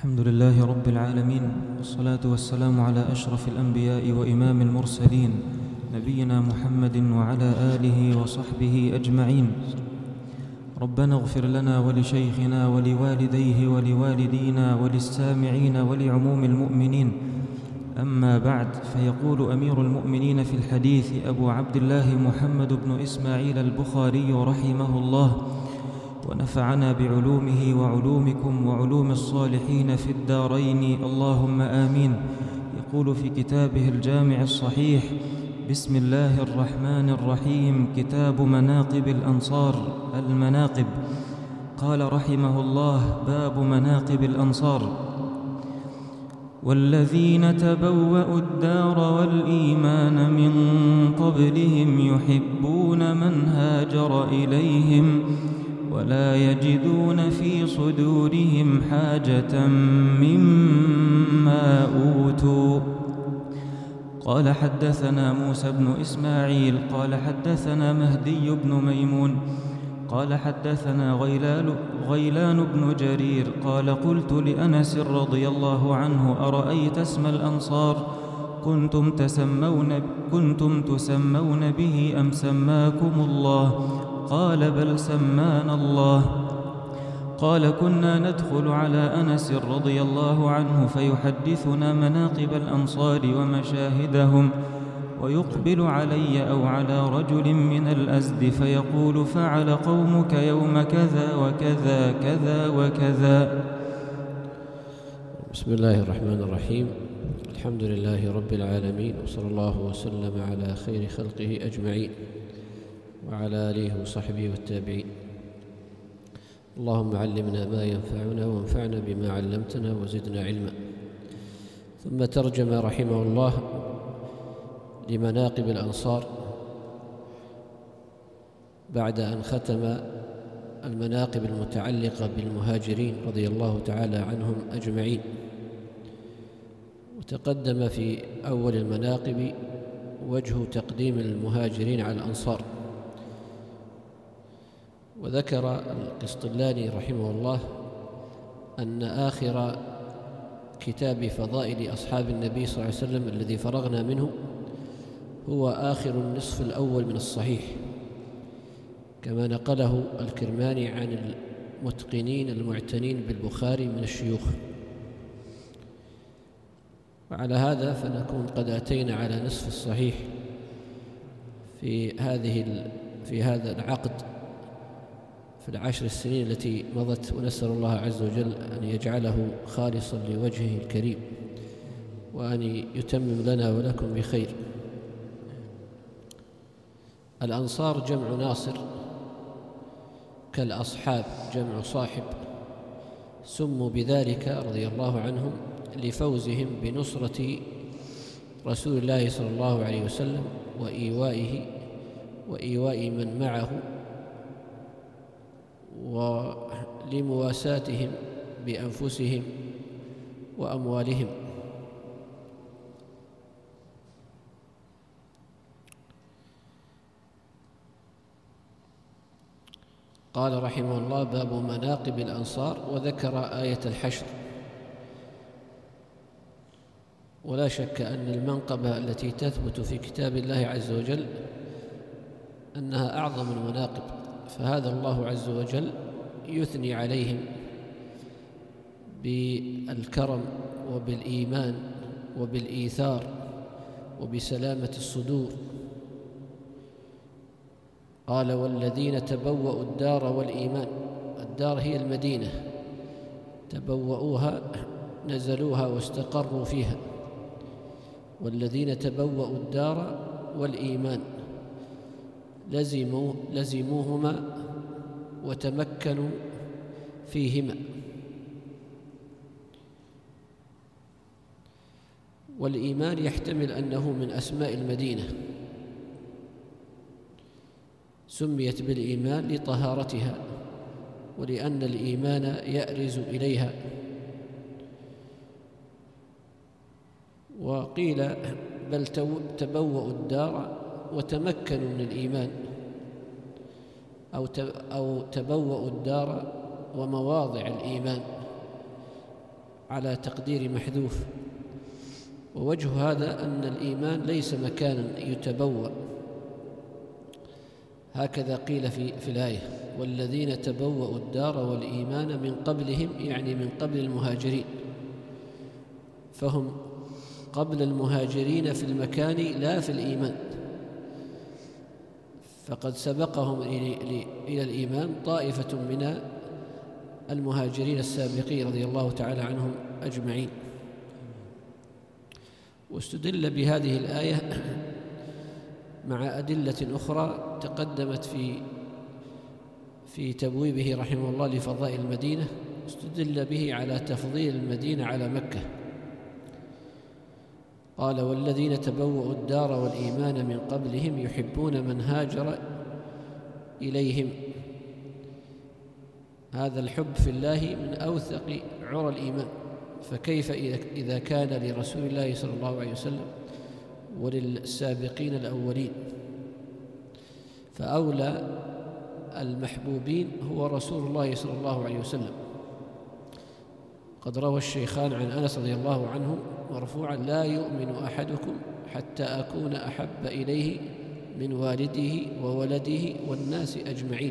الحمد لله رب العالمين، والصلاة والسلام على أشرف الأنبياء وإمام المرسلين نبينا محمد وعلى آله وصحبه أجمعين. ربنا اغفر لنا ولشيخنا ولوالديه ولوالدينا وللسامعين ولعموم المؤمنين. أما بعد، فيقول أمير المؤمنين في الحديث أبو عبد الله محمد بن إسماعيل البخاري رحمه الله، ونفعنا بعلومه وعلومكم وعلوم الصالحين في الدارين اللهم آمين. يقول في كتابه الجامع الصحيح: بسم الله الرحمن الرحيم. كتاب مناقب الأنصار. المناقب. قال رحمه الله: باب مناقب الأنصار. والذين تبوأوا الدار والإيمان من قبلهم يحبون من هاجر إليهم ولا يجدون في صدورهم حاجة مما أوتوا. قال حدثنا موسى بن إسماعيل قال حدثنا مهدي بن ميمون قال حدثنا غيلان بن جرير قال: قلت لأنس رضي الله عنه: أرأيت اسم الأنصار كنتم تسمون به أم سماكم الله؟ قال: بل سمانا الله. قال: كنا ندخل على أنس رضي الله عنه فيحدثنا مناقب الأنصار ومشاهدهم، ويقبل علي أو على رجل من الأزد فيقول: فعل قومك يوم كذا وكذا كذا وكذا. بسم الله الرحمن الرحيم. الحمد لله رب العالمين، وصلى الله وسلم على خير خلقه أجمعين وعلى آله وصحبه والتابعين. اللهم علمنا ما ينفعنا وانفعنا بما علمتنا وزدنا علما. ثم ترجم رحمه الله لمناقب الأنصار بعد أن ختم المناقب المتعلقة بالمهاجرين رضي الله تعالى عنهم أجمعين. وتقدم في أول المناقب وجه تقديم المهاجرين على الأنصار. وذكر القسطلاني رحمه الله أن آخر كتاب فضائل أصحاب النبي صلى الله عليه وسلم الذي فرغنا منه هو آخر النصف الأول من الصحيح، كما نقله الكرماني عن المتقنين المعتنين بالبخاري من الشيوخ. وعلى هذا فنكون قد أتينا على نصف الصحيح في هذا العقد في العشر السنين التي مضت، ونسأل الله عز وجل أن يجعله خالصا لوجهه الكريم، وأن يتمم لنا ولكم بخير. الأنصار جمع ناصر، كالأصحاب جمع صاحب، سموا بذلك رضي الله عنهم لفوزهم بنصرة رسول الله صلى الله عليه وسلم وإيواء من معه، ولمواساتهم بأنفسهم وأموالهم. قال رحمه الله: باب مناقب الأنصار. وذكر آية الحشر. ولا شك أن المنقبة التي تثبت في كتاب الله عز وجل أنها أعظم المناقب، فهذا الله عز وجل يثني عليهم بالكرم وبالإيمان وبالإيثار وبسلامة الصدور. قال: والذين تبوأوا الدار والإيمان. الدار هي المدينة، تبوأوها نزلوها واستقروا فيها. والذين تبوأوا الدار والإيمان لزموهما وتمكنوا فيهما. والإيمان يحتمل أنه من أسماء المدينة، سميت بالإيمان لطهارتها ولأن الإيمان يأرز إليها. وقيل بل تبوأوا الدار وتمكنوا من الإيمان، أو تبوأوا الدار ومواضع الإيمان، على تقدير محذوف. ووجه هذا أن الإيمان ليس مكانا يتبوأ، هكذا قيل في الآية: والذين تبوأوا الدار والإيمان من قبلهم، يعني من قبل المهاجرين، فهم قبل المهاجرين في المكان لا في الإيمان، فقد سبقهم إلى الإيمان طائفة من المهاجرين السابقين رضي الله تعالى عنهم أجمعين. واستدل بهذه الآية مع أدلة أخرى تقدمت في تبويبه رحمه الله لفضائل المدينة. استدل به على تفضيل المدينة على مكة. قال: والذين تبوأوا الدار والإيمان من قبلهم يحبون من هاجر إليهم. هذا الحب في الله من أوثق عرى الإيمان، فكيف إذا كان لرسول الله صلى الله عليه وسلم وللسابقين الأولين؟ فأولى المحبوبين هو رسول الله صلى الله عليه وسلم. قد روى الشيخان عن أنس رضي الله عنه مرفوعا: لا يؤمن أحدكم حتى أكون أحب إليه من والده وولده والناس أجمعين.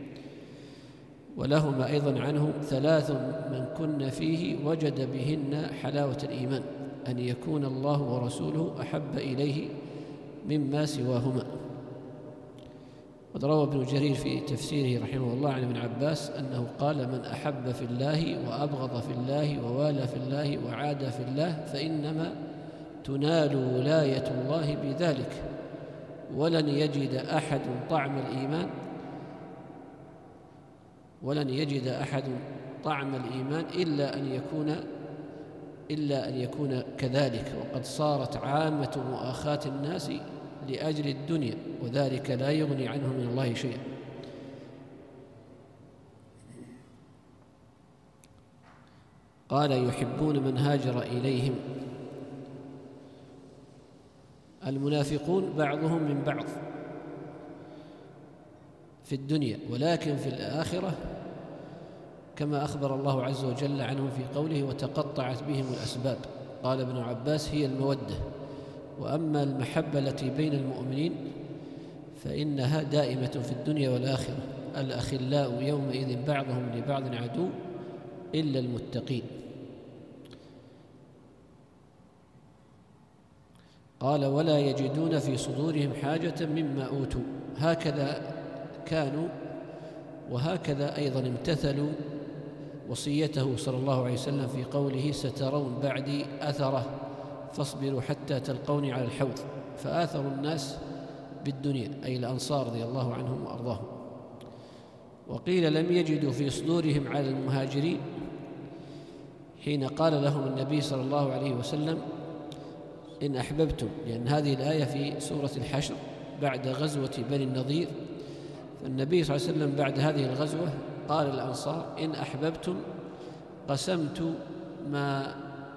ولهما أيضا عنه: ثلاث من كن فيه وجد بهن حلاوة الإيمان: أن يكون الله ورسوله أحب إليه مما سواهما. قد روى ابن جرير في تفسيره رحمه الله عن ابن عباس أنه قال: من أحب في الله وأبغض في الله ووالى في الله وعاد في الله فإنما تنال ولاية الله بذلك، ولن يجد أحد طعم الإيمان إلا أن يكون كذلك. وقد صارت عامة مؤاخاة الناس لأجل الدنيا، وذلك لا يغني عنه من الله شيئا. قال: يحبون من هاجر إليهم. المنافقون بعضهم من بعض في الدنيا، ولكن في الآخرة كما أخبر الله عز وجل عنهم في قوله: وتقطعت بهم الأسباب. قال ابن عباس: هي المودة. وأما المحبة التي بين المؤمنين فإنها دائمة في الدنيا والآخرة. الأخلاء يومئذ بعضهم لبعض عدو إلا المتقين. قال: ولا يجدون في صدورهم حاجة مما أوتوا. هكذا كانوا وهكذا أيضا امتثلوا وصيته صلى الله عليه وسلم في قوله: سترون بعدي أثرة فاصبروا حتى تلقوني على الحوض. فآثروا الناس بالدنيا، أي الأنصار رضي الله عنهم وأرضاهم. وقيل: لم يجدوا في صدورهم على المهاجرين حين قال لهم النبي صلى الله عليه وسلم: إن أحببتم، لأن هذه الآية في سورة الحشر بعد غزوة بني النضير. فالنبي صلى الله عليه وسلم بعد هذه الغزوة قال للأنصار: إن أحببتم قسمت ما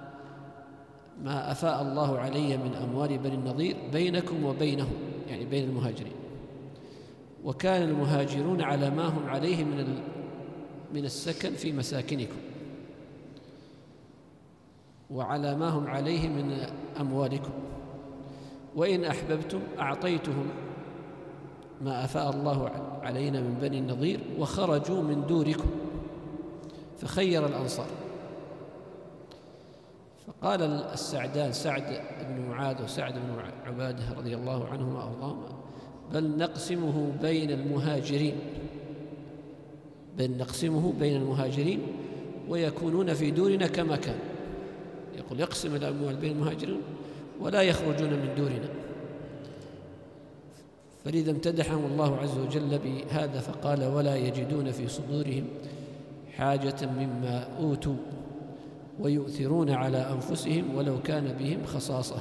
أفاء الله علي من أموال بني النضير بينكم وبينهم، يعني بين المهاجرين. وكان المهاجرون على ما هم عليه من السكن في مساكنكم، وعلى ما هم عليه من أموالكم. وإن أحببتم أعطيتهم ما أفاء الله علينا من بني النضير وخرجوا من دوركم. فخير الأنصار. فقال السعدان، سعد بن معاذ وسعد بن عبادة رضي الله عنهما وأرضاهما: بل نقسمه بين المهاجرين ويكونون في دورنا كما كان. يقول: يقسم الأموال بين المهاجرين ولا يخرجون من دورنا. فلذا امتدحهم الله عز وجل بهذا فقال: ولا يجدون في صدورهم حاجة مما أوتوا ويؤثرون على أنفسهم ولو كان بهم خصاصة.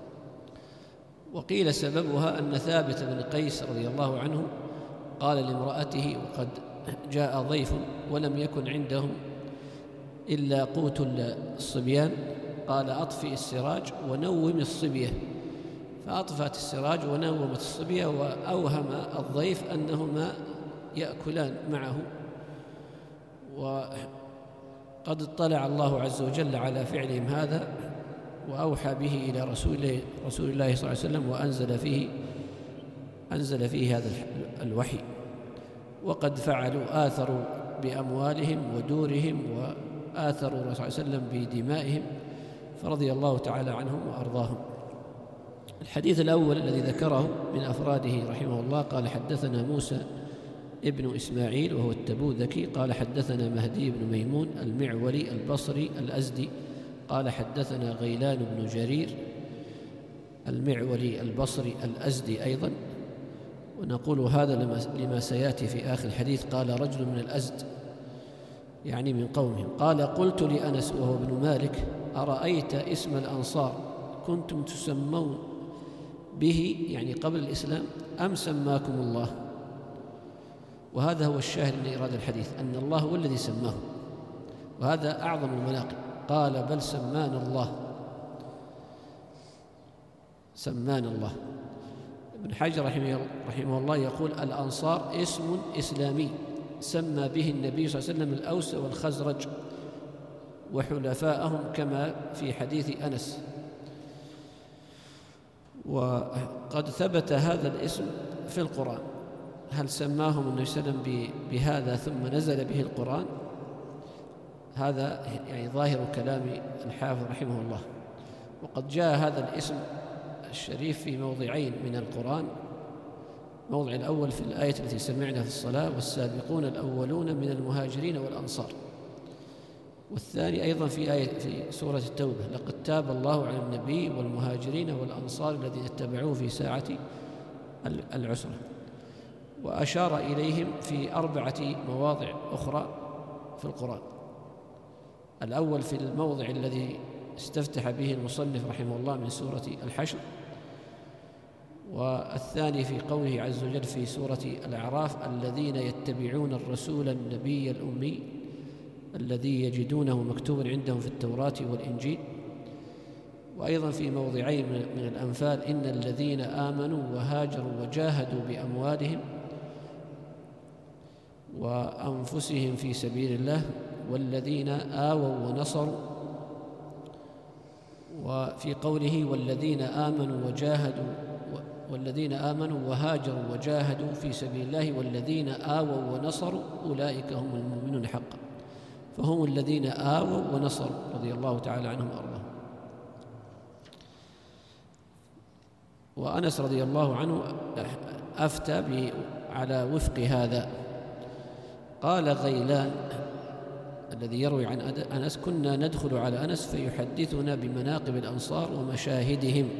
وقيل سببها أن ثابت بن قيس رضي الله عنه قال لامرأته وقد جاء ضيف ولم يكن عندهم إلا قوت الصبيان، قال: أطفئ السراج ونوم الصبية. فأطفأت السراج ونومت الصبية، وأوهم الضيف أنهما يأكلان معه. وقد قد اطلع الله عز وجل على فعلهم هذا وأوحى به إلى رسول الله صلى الله عليه وسلم أنزل فيه هذا الوحي. وقد فعلوا آثروا بأموالهم ودورهم وآثروا الرسول صلى الله عليه وسلم بدمائهم، فرضي الله تعالى عنهم وأرضاهم. الحديث الأول الذي ذكره من أفراده رحمه الله قال حدثنا موسى ابن إسماعيل وهو التبوذكي قال حدثنا مهدي بن ميمون المعولي البصري الأزدي قال حدثنا غيلان بن جرير المعولي البصري الأزدي أيضا. ونقول هذا لما سيأتي في آخر الحديث. قال رجل من الأزد يعني من قومهم قال قلت لأنس وهو ابن مالك أرأيت اسم الأنصار كنتم تسمون به يعني قبل الإسلام أم سماكم الله؟ وهذا هو الشاهد من إيراد الحديث، أن الله هو الذي سماه، وهذا أعظم المناقب. قال بل سمانا الله. ابن حجر رحمه الله يقول الأنصار اسم إسلامي سمى به النبي صلى الله عليه وسلم الأوس والخزرج وحلفاءهم كما في حديث أنس. وقد ثبت هذا الاسم في القرآن. هل سماهم النبي صلى الله عليه وسلم بهذا ثم نزل به القرآن؟ هذا يعني ظاهر كلام الحافظ رحمه الله. وقد جاء هذا الاسم الشريف في موضعين من القرآن. موضع الأول في الآية التي سمعنا في الصلاة والسابقون الأولون من المهاجرين والأنصار، والثاني أيضا في سورة التوبة لقد تاب الله على النبي والمهاجرين والأنصار الذين اتبعوه في ساعة العسرة. وأشار إليهم في 4 مواضع أخرى في القرآن. الأول في الموضع الذي استفتح به المصنف رحمه الله من سورة الحشر، والثاني في قوله عز وجل في سورة الأعراف الذين يتبعون الرسول النبي الأمي الذي يجدونه مكتوبا عندهم في التوراة والإنجيل. وأيضا في موضعين من الأنفال إن الذين آمنوا وهاجروا وجاهدوا بأموالهم وأنفسهم في سبيل الله والذين آووا ونصروا. وفي قوله والذين آمنوا وهاجروا وجاهدوا في سبيل الله والذين آووا ونصروا أولئك هم المؤمنون حقا. فهم الذين آووا ونصروا رضي الله تعالى عنهم وأرضاهم. وأنس رضي الله عنه أفتى على وفق هذا. قال غيلان الذي يروي عن أنس كنا ندخل على أنس فيحدثنا بمناقب الأنصار ومشاهدهم،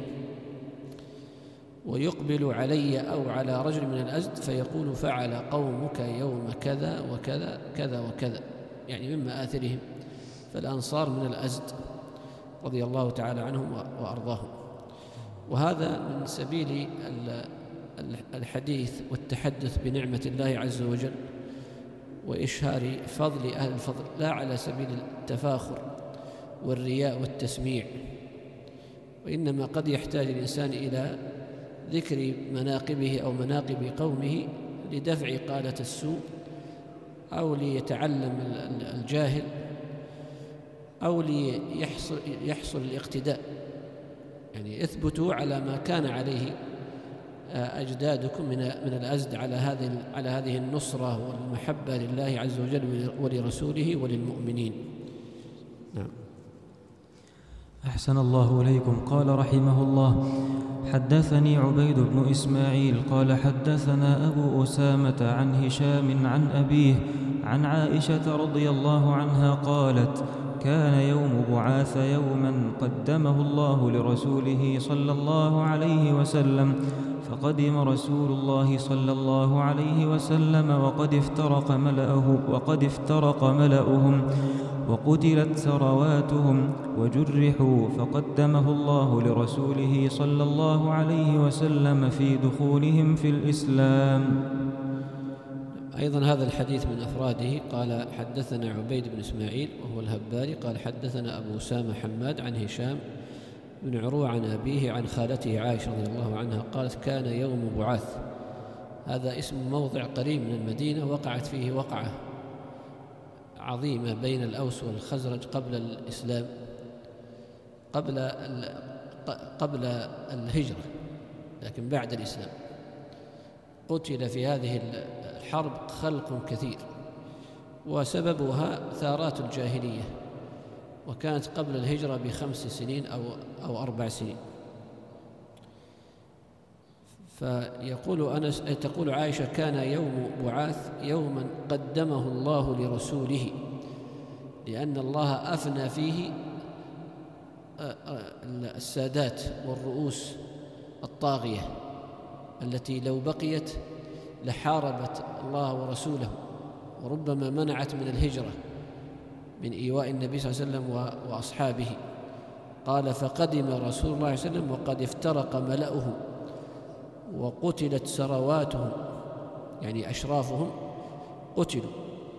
ويقبل علي أو على رجل من الأزد فيقول فعل قومك يوم كذا وكذا كذا وكذا، يعني من مآثرهم. فالأنصار من الأزد رضي الله تعالى عنهم وأرضاهم. وهذا من سبيل الحديث والتحدث بنعمة الله عز وجل وإشهار فضل أهل الفضل، لا على سبيل التفاخر والرياء والتسميع، وإنما قد يحتاج الإنسان إلى ذكر مناقبه أو مناقب قومه لدفع قالة السوء، أو ليتعلم الجاهل، أو ليحصل الاقتداء. يعني اثبتوا على ما كان عليه أجدادكم من الأزد على هذه النصرة والمحبة لله عز وجل ولرسوله وللمؤمنين. نعم. أحسن الله إليكم. قال رحمه الله حدثني عبيد بن إسماعيل قال حدثنا أبو أسامة عن هشام عن أبيه عن عائشة رضي الله عنها قالت كان يوم بعاث يوما قدمه الله لرسوله صلى الله عليه وسلم، فقدم رسول الله صلى الله عليه وسلم وقد افترق ملأهم وقتلت ثرواتهم وجرحوا، فقدمه الله لرسوله صلى الله عليه وسلم في دخولهم في الإسلام. أيضا هذا الحديث من أفراده. قال حدثنا عبيد بن إسماعيل وهو الهباري قال حدثنا أبو أسامة حماد عن هشام بن عروة عن أبيه عن خالته عائشة رضي الله عنها قالت كان يوم بعاث. هذا اسم موضع قريب من المدينة وقعت فيه وقعة عظيمة بين الأوس والخزرج قبل الإسلام، قبل الهجرة، لكن بعد الإسلام قتل في هذه الحرب خلق كثير، وسببها ثارات الجاهلية، وكانت قبل الهجرة ب5 سنين أو 4 سنين. تقول عائشة: كان يوم بعاث يوما قدمه الله لرسوله، لأن الله أفنى فيه السادات والرؤوس الطاغية التي لو بقيت لحاربت الله ورسوله، وربما منعت من الهجرة من إيواء النبي صلى الله عليه وسلم وأصحابه. قال: فقدم رسول الله صلى الله عليه وسلم وقد افترق ملأهم وقتلت سرواتهم، يعني أشرافهم قتلوا.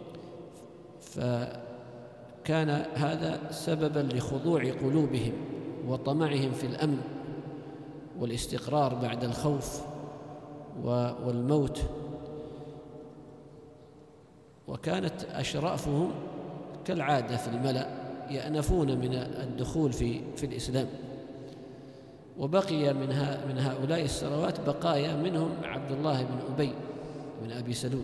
فكان هذا سببا لخضوع قلوبهم وطمعهم في الأمن والاستقرار بعد الخوف والموت. وكانت أشرافهم كالعادة في الملأ يأنفون من الدخول في الإسلام، وبقي من هؤلاء السروات بقايا، منهم عبد الله بن أبي بن أبي سلول،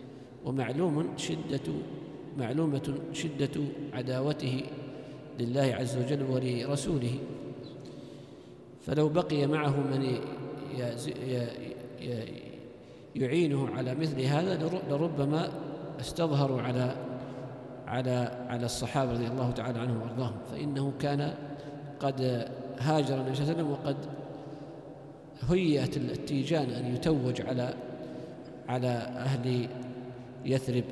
معلومة شدة عداوته لله عز وجل ولرسوله. فلو بقي معه من يعينه على مثل هذا لربما استظهروا على الصحابة رضي الله تعالى عنهم وارضاهم، فإنه كان قد هاجر النبي صلى الله عليه وسلم، وقد هيأت التيجان أن يتوج على أهل يثرب.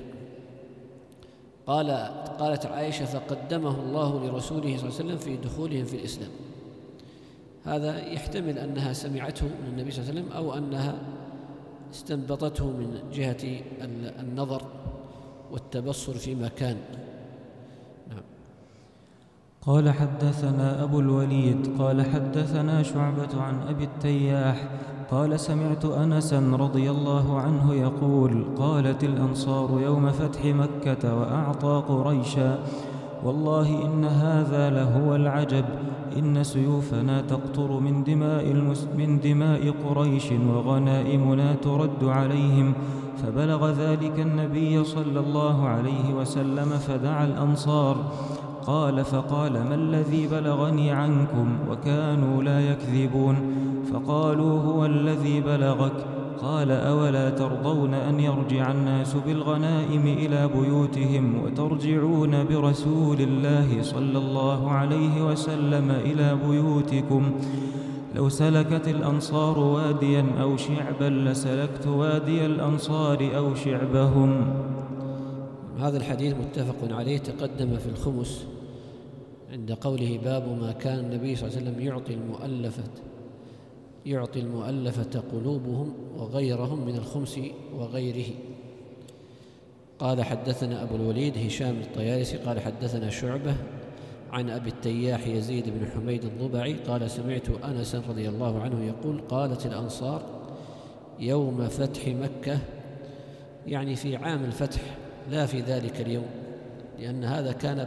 قالت عائشة: فقدمه الله لرسوله صلى الله عليه وسلم في دخولهم في الإسلام. هذا يحتمل أنها سمعته من النبي صلى الله عليه وسلم، أو أنها استنبطته من جهة النظر والتبصر في مكان. نعم. قال: حدثنا أبو الوليد قال: حدثنا شعبة عن أبي التياح قال: سمعت أنسا رضي الله عنه يقول: قالت الأنصار يوم فتح مكة وأعطى قريشا: والله إن هذا لهو العجب، إن سيوفنا تقطر من دماء قريش وغنائمنا ترد عليهم. فبلغ ذلك النبي صلى الله عليه وسلم فدعا الأنصار. قال: فقال: ما الذي بلغني عنكم؟ وكانوا لا يكذبون. فقالوا: هو الذي بلغك. قال: أولا ترضون أن يرجع الناس بالغنائم إلى بيوتهم وترجعون برسول الله صلى الله عليه وسلم إلى بيوتكم؟ لو سلكت الأنصار واديا أو شعبا لسلكت وادي الأنصار أو شعبهم. هذا الحديث متفق عليه، تقدم في الخمس عند قوله: باب ما كان النبي صلى الله عليه وسلم يعطي المؤلفة قلوبهم وغيرهم من الخمس وغيره. قال: حدثنا أبو الوليد هشام الطيالسي قال: حدثنا شعبة عن أبي التياح يزيد بن حميد الضبعي قال: سمعت أنسا رضي الله عنه يقول: قالت الأنصار يوم فتح مكة، يعني في عام الفتح، لا في ذلك اليوم، لأن هذا كان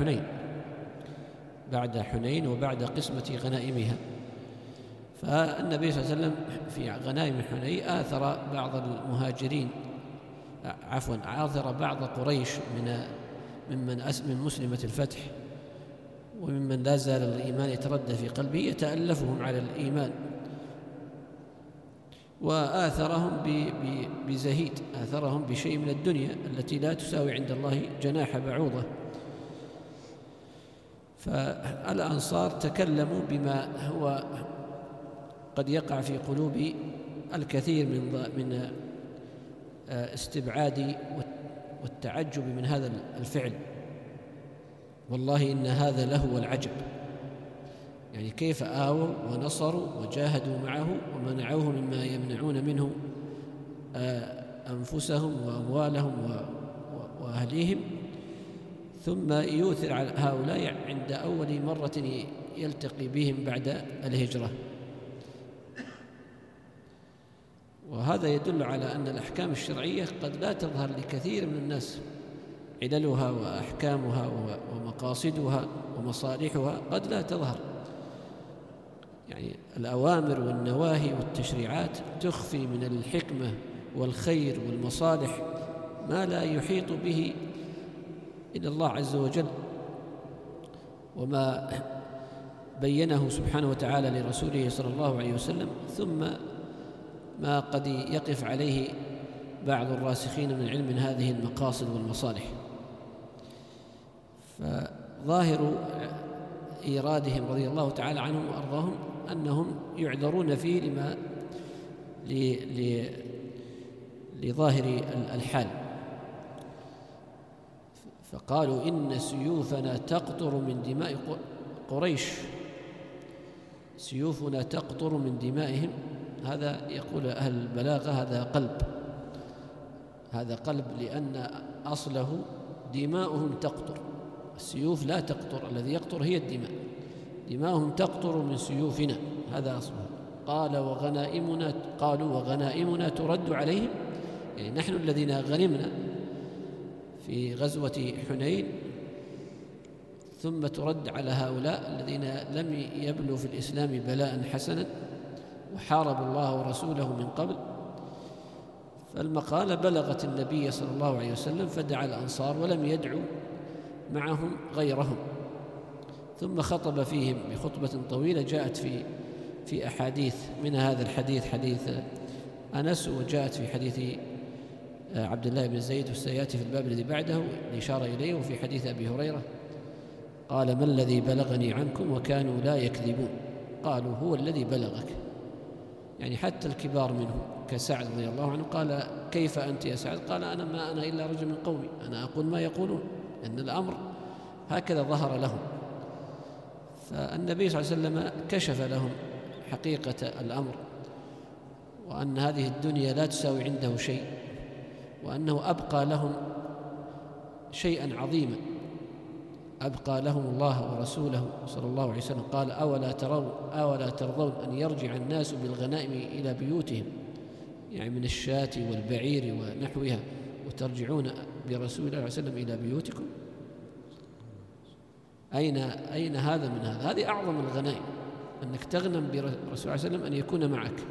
بعد حنين وبعد قسمة غنائمها. فالنبي صلى الله عليه وسلم في غنائم حنين آثر بعض قريش من مسلمة الفتح وممن لا زال الإيمان يتردد في قلبه، يتألفهم على الإيمان، وآثرهم بزهيد، آثرهم بشيء من الدنيا التي لا تساوي عند الله جناح بعوضة. فالأنصار تكلموا بما هو قد يقع في قلوب الكثير من استبعاد والتعجب من هذا الفعل. والله إن هذا لهو العجب، يعني كيف آووا ونصروا وجاهدوا معه ومنعوه مما يمنعون منه أنفسهم وأموالهم وأهليهم، ثم يؤثر على هؤلاء عند أول مرة يلتقي بهم بعد الهجرة. وهذا يدل على أن الأحكام الشرعية قد لا تظهر لكثير من الناس عللها وأحكامها ومقاصدها ومصالحها قد لا تظهر. يعني الأوامر والنواهي والتشريعات تخفي من الحكمة والخير والمصالح ما لا يحيط به إلا الله عز وجل، وما بينه سبحانه وتعالى لرسوله صلى الله عليه وسلم، ثم ما قد يقف عليه بعض الراسخين من العلم من هذه المقاصد والمصالح. فظاهر إيرادهم رضي الله تعالى عنهم وأرضاهم أنهم يعذرون فيه لظاهر الحال. فقالوا إن سيوفنا تقطر من دماء قريش، سيوفنا تقطر من دمائهم. هذا يقول أهل البلاغة هذا قلب لأن أصله دماؤهم تقطر، السيوف لا تقطر، الذي يقطر هي الدماء. دماؤهم تقطر من سيوفنا، هذا أصله. قالوا وغنائمنا ترد عليهم، يعني نحن الذين غنمنا في غزوة حنين ثم ترد على هؤلاء الذين لم يبلوا في الإسلام بلاء حسنا وحاربوا الله ورسوله من قبل. فالمقالة بلغت النبي صلى الله عليه وسلم فدعا الأنصار ولم يدعو معهم غيرهم، ثم خطب فيهم بخطبة طويلة جاءت في أحاديث، من هذا الحديث حديث أنس، وجاءت في حديث عبد الله بن زيد، وسيأتي في الباب الذي بعده الإشارة إليه، وفي حديث أبي هريرة قال: ما الذي بلغني عنكم وكانوا لا يكذبون؟ قالوا: هو الذي بلغك. يعني حتى الكبار منهم كسعد رضي الله عنه قال: كيف أنت يا سعد؟ قال: ما أنا إلا رجل من قومي، أنا أقول ما يقولون، أن الأمر هكذا ظهر لهم. فالنبي صلى الله عليه وسلم كشف لهم حقيقة الأمر، وأن هذه الدنيا لا تساوي عنده شيء، وأنه أبقى لهم شيئا عظيما، أبقى لهم الله ورسوله صلى الله عليه وسلم. قال: أولا ترضون أن يرجع الناس بالغنائم إلى بيوتهم، يعني من الشاة والبعير ونحوها، وترجعون برسول الله صلى الله عليه وسلم إلى بيوتكم؟ أين هذا من هذا؟ هذه أعظم الغنائم، أنك تغنم برسول الله صلى الله عليه وسلم أن يكون معك.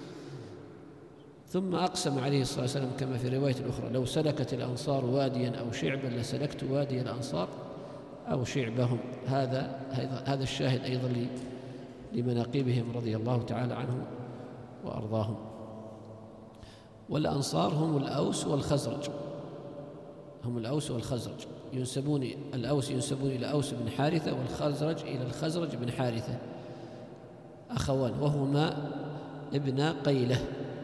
ثم أقسم عليه الصلاة والسلام كما في رواية الأخرى: لو سلكت الأنصار واديا أو شعبا لسلكت وادي الأنصار أو شعبهم. هذا الشاهد أيضا لمناقبهم رضي الله تعالى عنهم وأرضاهم. والأنصار هم الأوس والخزرج، الأوس ينسبون إلى أوس بن حارثة، والخزرج إلى الخزرج بن حارثة، أخوان، وهما ابن قيلة.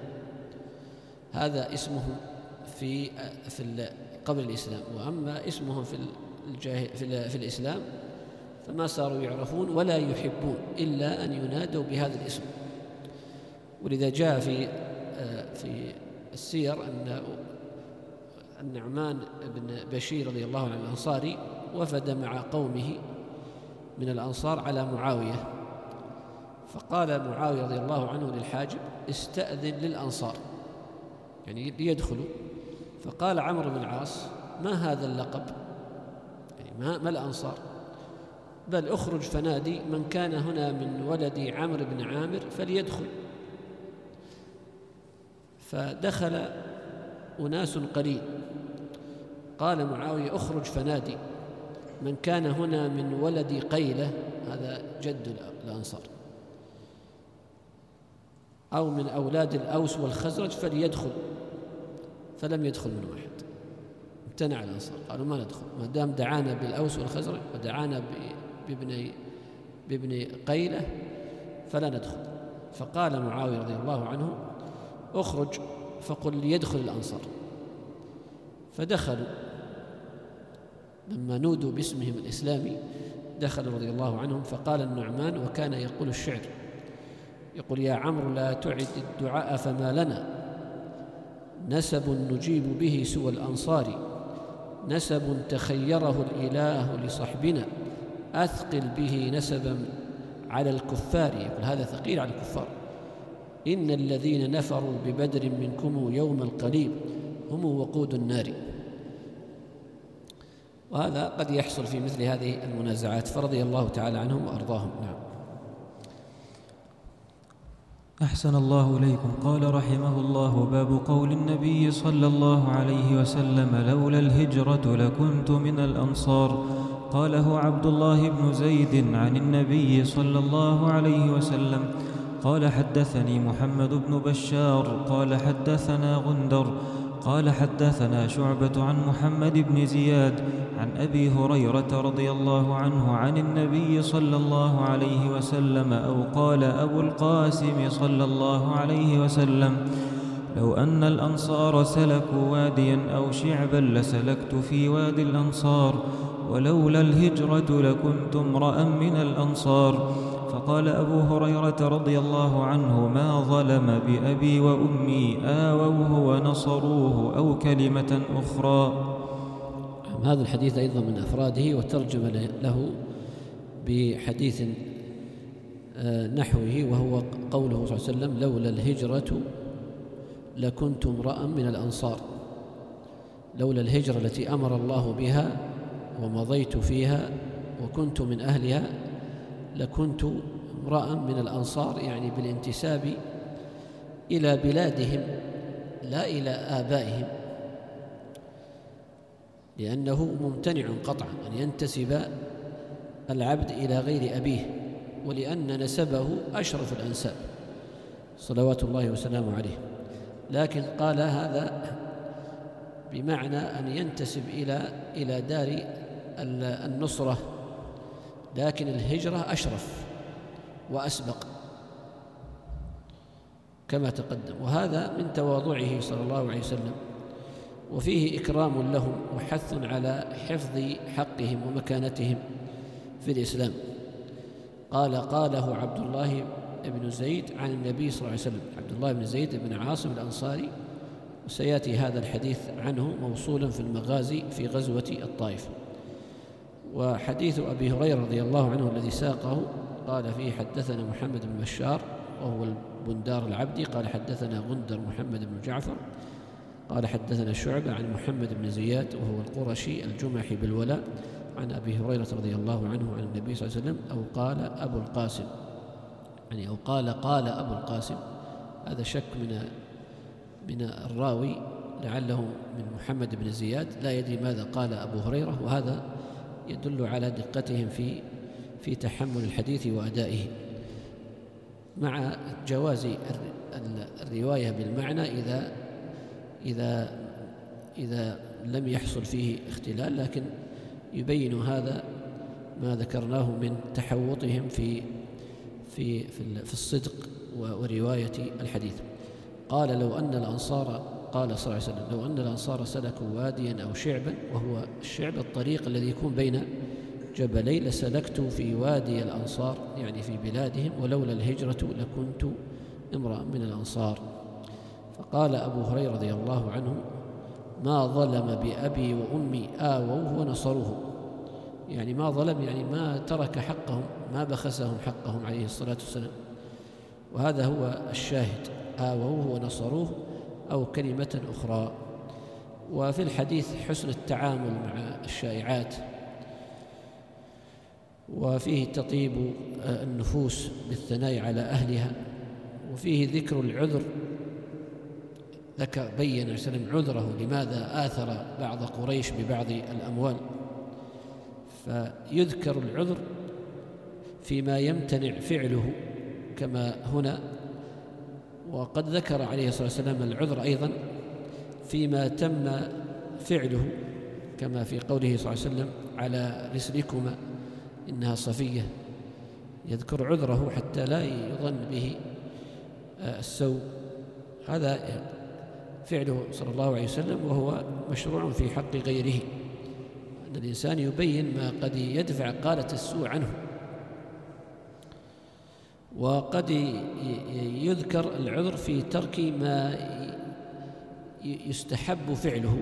هذا اسمهم في قبل الإسلام، وأما اسمهم في الإسلام فما صاروا يعرفون ولا يحبون إلا أن ينادوا بهذا الاسم. ولذا جاء في السير أن النعمان بن بشير رضي الله عنه الأنصاري وفد مع قومه من الأنصار على معاوية، فقال معاوية رضي الله عنه للحاجب: استأذن للأنصار، يعني ليدخلوا. فقال عمرو بن العاص: ما هذا اللقب؟ يعني ما الأنصار؟ بل اخرج فنادي من كان هنا من ولد عمرو بن عامر فليدخل. فدخل أناس قليل، قال معاوية: اخرج فنادي من كان هنا من ولد قيلة، هذا جد الأنصار، أو من أولاد الأوس والخزرج فليدخل. فلم يدخل من واحد، امتنع الأنصار، قالوا: ما ندخل ما دام دعانا بالأوس والخزرج ودعانا بابن قيلة فلا ندخل. فقال معاوية رضي الله عنه: اخرج فقل ليدخل الأنصار. فدخلوا، لما نودوا باسمهم الإسلامي دخلوا رضي الله عنهم. فقال النعمان، وكان يقول الشعر، يقول: يا عمرو لا تعد الدعاء فما لنا نسب نجيب به سوى الأنصار، نسب تخيره الإله لصحبنا أثقل به نسبا على الكفار. يقول هذا ثقيل على الكفار. إن الذين نفروا ببدر منكم يوم القليب هم وقود النار. وهذا قد يحصل في مثل هذه المنازعات، فرضي الله تعالى عنهم وأرضاهم. نعم. أحسن الله إليكم. قال رحمه الله: باب قول النبي صلى الله عليه وسلم: لولا الهجرة لكنت من الأنصار. قاله عبد الله بن زيد عن النبي صلى الله عليه وسلم. قال: حدثني محمد بن بشار قال حدثنا غندر قال حدثنا شعبة عن محمد بن زياد عن أبي هريرة رضي الله عنه عن النبي صلى الله عليه وسلم، أو قال أبو القاسم صلى الله عليه وسلم: لو أن الأنصار سلكوا واديا أو شعبا لسلكت في وادي الأنصار، ولولا الهجرة لكنت امرأ من الأنصار. فقال أبو هريرة رضي الله عنه: ما ظلم بأبي وأمي، آووه ونصروه، أو كلمة أخرى. هذا الحديث أيضا من أفراده، وترجم له بحديث نحوه، وهو قوله صلى الله عليه وسلم: لولا الهجرة لكنت امرأ من الأنصار. لولا الهجرة التي أمر الله بها ومضيت فيها وكنت من أهلها لكنت امرأ من الأنصار، يعني بالانتساب إلى بلادهم لا إلى آبائهم، لأنه ممتنع قطعا أن ينتسب العبد إلى غير أبيه، ولأن نسبه أشرف الأنساب صلوات الله وسلامه عليه. لكن قال هذا بمعنى أن ينتسب إلى دار النصرة، لكن الهجرة أشرف وأسبق كما تقدم، وهذا من تواضعه صلى الله عليه وسلم، وفيه إكرام لهم وحث على حفظ حقهم ومكانتهم في الإسلام. قاله عبد الله بن زيد عن النبي صلى الله عليه وسلم، عبد الله بن زيد بن عاصم الأنصاري، وسيأتي هذا الحديث عنه موصولا في المغازي في غزوة الطائف. وحديث أبي هريرة رضي الله عنه الذي ساقه قال فيه: حدثنا محمد بن بشار وهو البندار العبدي قال حدثنا غندر محمد بن جعفر قال حدثنا شعبة عن محمد بن زياد وهو القرشي الجمحي بالولاء عن أبي هريرة رضي الله عنه عن النبي صلى الله عليه وسلم، أو قال أبو القاسم، يعني أو قال أبو القاسم. هذا شك من الراوي، لعله من محمد بن زياد، لا يدري ماذا قال أبو هريرة، وهذا يدل على دقتهم في تحمل الحديث وأدائه، مع جواز الرواية بالمعنى إذا لم يحصل فيه اختلال، لكن يبين هذا ما ذكرناه من تحوطهم في الصدق ورواية الحديث. قال: لو أن الأنصار، قال صلى الله عليه وسلم: لو أن الأنصار سلكوا واديا أو شعبا، وهو الشعب الطريق الذي يكون بين جبلين، لسلكت في وادي الأنصار، يعني في بلادهم، ولولا الهجرة لكنت امرأ من الأنصار. فقال أبو هريرة رضي الله عنه: ما ظلم بأبي وأمي، آووه ونصروه. يعني ما ظلم، يعني ما ترك حقهم، ما بخسهم حقهم عليه الصلاة والسلام. وهذا هو الشاهد: آووه ونصروه، أو كلمة أخرى. وفي الحديث حسن التعامل مع الشائعات، وفيه تطيب النفوس بالثناء على أهلها، وفيه ذكر العذر، بين عليه السلام عذره لماذا آثر بعض قريش ببعض الأموال، فيذكر العذر فيما يمتنع فعله كما هنا، وقد ذكر عليه الصلاة والسلام العذر أيضا فيما تم فعله، كما في قوله صلى الله عليه وسلم: على رسلكما إنها صفية، يذكر عذره حتى لا يظن به السوء. هذا فعله صلى الله عليه وسلم، وهو مشروع في حق غيره، أن الإنسان يبين ما قد يدفع قالة السوء عنه. وقد يذكر العذر في ترك ما يستحب فعله،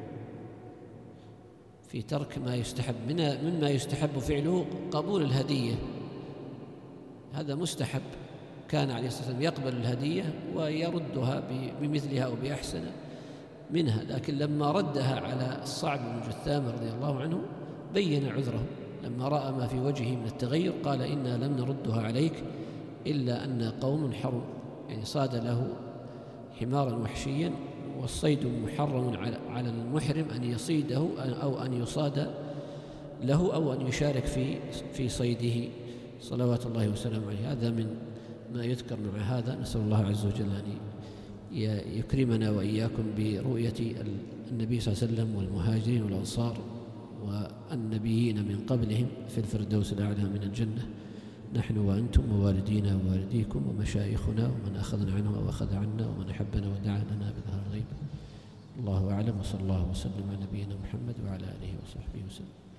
في ترك ما يستحب. مما يستحب فعله قبول الهدية، هذا مستحب، كان عليه الصلاة والسلام يقبل الهدية ويردها بمثلها أو بأحسن منها، لكن لما ردها على الصعب بن جثام رضي الله عنه بين عذره، لما رأى ما في وجهه من التغير قال إنا لم نردها عليك إلا أن قوم حرم، يعني صاد له حمارا وحشيا، والصيد محرم على المحرم أن يصيده أو أن يصاد له أو أن يشارك في صيده صلوات الله وسلامه عليه. هذا من ما يذكر مع هذا. نسأل الله عز وجل أن يكرمنا وإياكم برؤية النبي صلى الله عليه وسلم والمهاجرين والأنصار والنبيين من قبلهم في الفردوس الأعلى من الجنة، نحن وأنتم ووالدينا ووالديكم ومشايخنا ومن أخذنا عنه أو أخذ عنا ومن أحبنا ودعا لنا بظهر الغيب. الله أعلم، وصلى الله وسلم على نبينا محمد وعلى آله وصحبه وسلم.